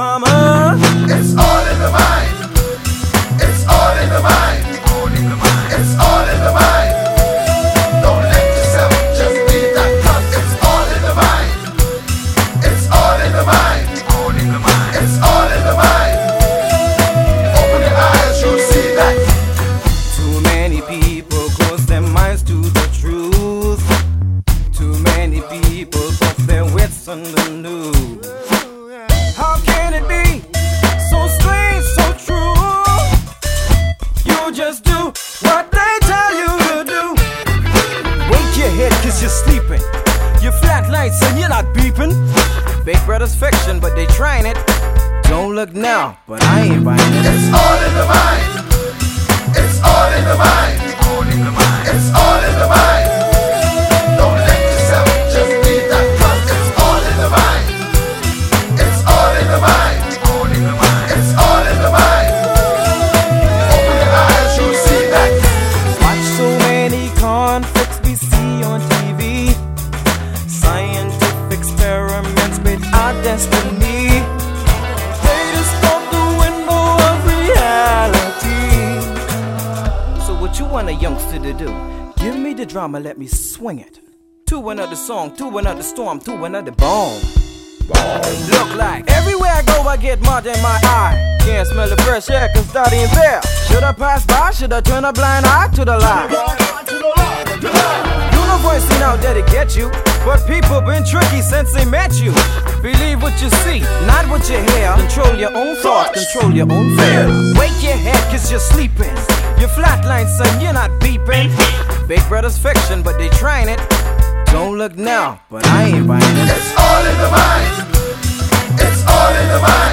drama. It's all in the mind. It's all in the mind. It's all in the mind. Don't let yourself just be that cause it's all in the mind. It's all in the mind. It's all in the mind. Open your eyes, you'll see that. Too many people close their minds to the truth. Too many people put their wits on the news. How can it be so strange, so true? You just do what they tell you to do. Wake your head cause you're sleeping. Your flat lights and you're not beeping. Fake brothers fiction but they trying it. Don't look now, but I ain't buying it. It's all in the mind. It's all in the mind. It's all in the mind. Don't let yourself just be that cause it's all in the mind. It's all in the mind. It's all in the mind. Open your eyes, you'll see that. Watch so many conflicts we see on TV. Scientific experiments with our destiny. They distort the window of reality. So what you want a youngster to do? Give me the drama, let me swing it. To another song, to another storm, to another bomb. Look like everywhere I go I get mud in my eye. Can't smell the fresh air cause that ain't there. Should I pass by? Should I turn a blind eye to the lie? Universe out there to get you, but people been tricky since they met you. Believe what you see, not what you hear. Control your own thoughts, control your own fears. Wake your head cause you're sleeping. Your flatline son, you're not beeping. Big brothers fiction but they trying it. Don't look now, but I ain't buying it. It's all in the mind. It's all in the mind.